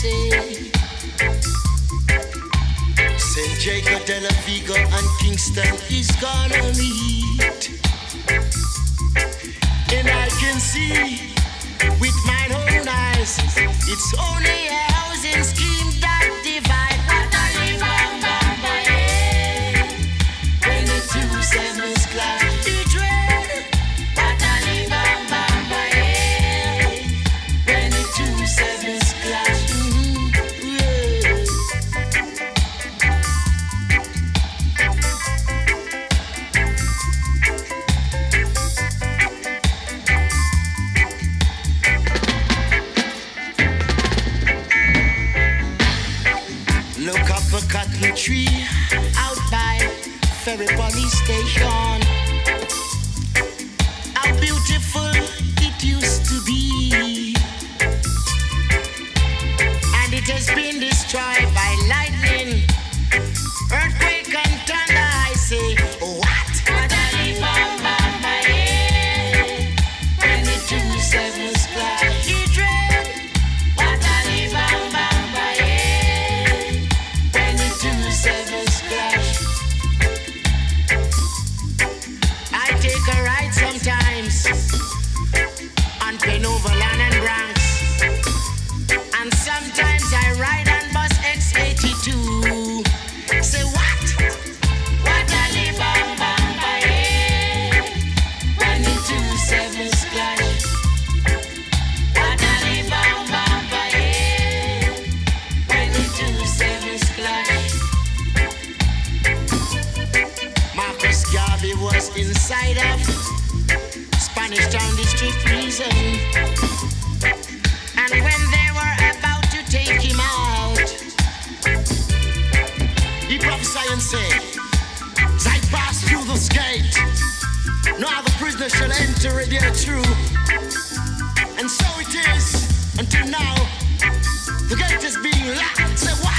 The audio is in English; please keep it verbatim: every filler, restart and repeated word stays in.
say. Saint Jacob, De La Vigo, and Kingston is gonna meet. And I can see with mine own eyes, it's only a housing scheme that divide. What a live on Bamba, yeah. When the two sevens clash, the dread. What a live on Bamba, yeah. When the two sevens clash, mm-hmm. Yeah. Look up a cotton tree out by Ferry Police Station. How beautiful it used to be. And it has been destroyed by lightning, earthquake and thunder. I say, what? What a live on Bamba, yeah. When the two sevens clash, you dread. What a live on Bamba, yeah. When the two sevens clash. I take a ride sometimes on Penoverland and Bronx, and sometimes I ride on bus X eighty-two. Say what? What a live on Bamba, yeah. When the two sevens clash. What a live on Bamba, yeah. When the two sevens clash. Marcus Garvey was inside of Spanish Town District Prison, and when they were about to take him out, he prophesied and said, as I pass through this gate, no other prisoner shall enter it there through. And so it is until now. The gate is being locked. Say what?